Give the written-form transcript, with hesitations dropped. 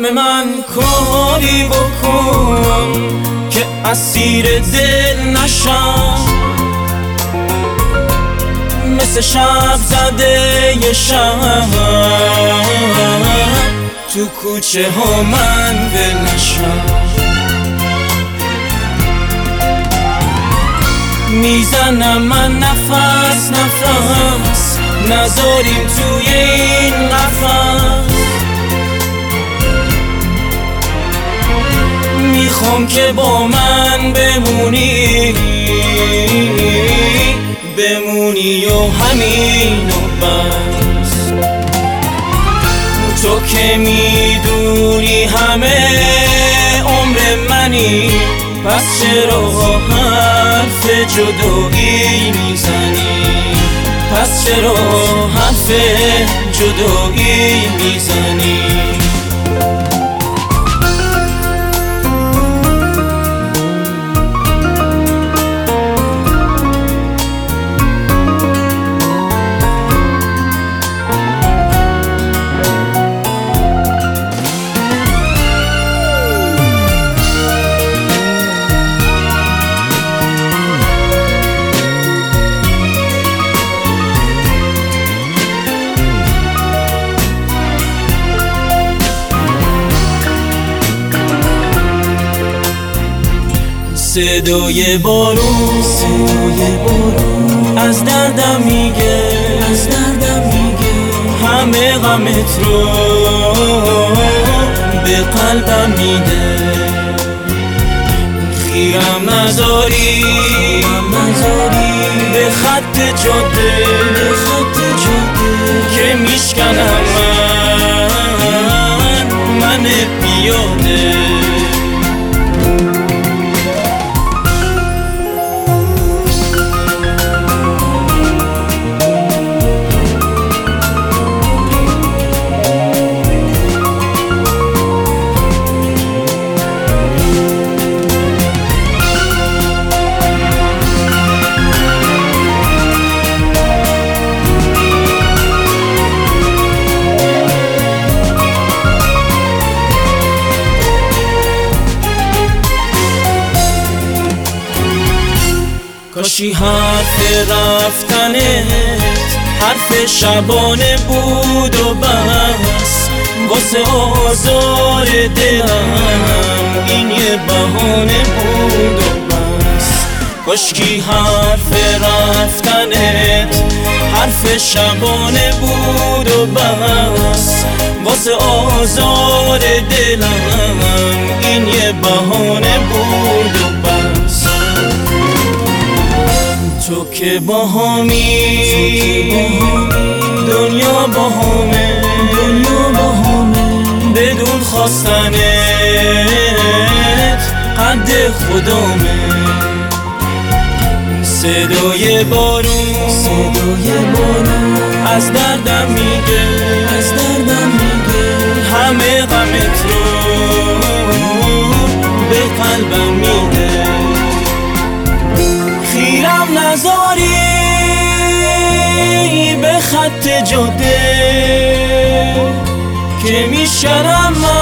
قلم من کاری بکن که اسیر دل نشم، مثل شب زده ی شب تو کوچه ها من ول نشم. میزنم من نفس نفس، نذاریم توی این قفس. میخوام که با من بمونی و همین و بس. تو که میدونی همه عمر منی، پس چرا حرف جدایی میزنی؟ پس چرا حرف جدایی میزنی؟ صدای بارون از دردم میگه، همه غمت رو به قلبم میده. خیرم نذاری به خط جاده که میشکنم من پیاده. کاشی حرف رفتنت حرف شبانه بود و بس، واسه آزار دلم این یه بهانه بود و بس. کاشکی حرف رفتنت حرف شبانه بود و بس، واسه آزار دلم این یه بهانه بود و بس. تو که باهامی دنیا باهامه، بدون خواستنت قد خدامه. صدای بارون از دردم میگه، همه غمت رو به قلبم میده. خیرم نذاری به خط جاده که میشکنم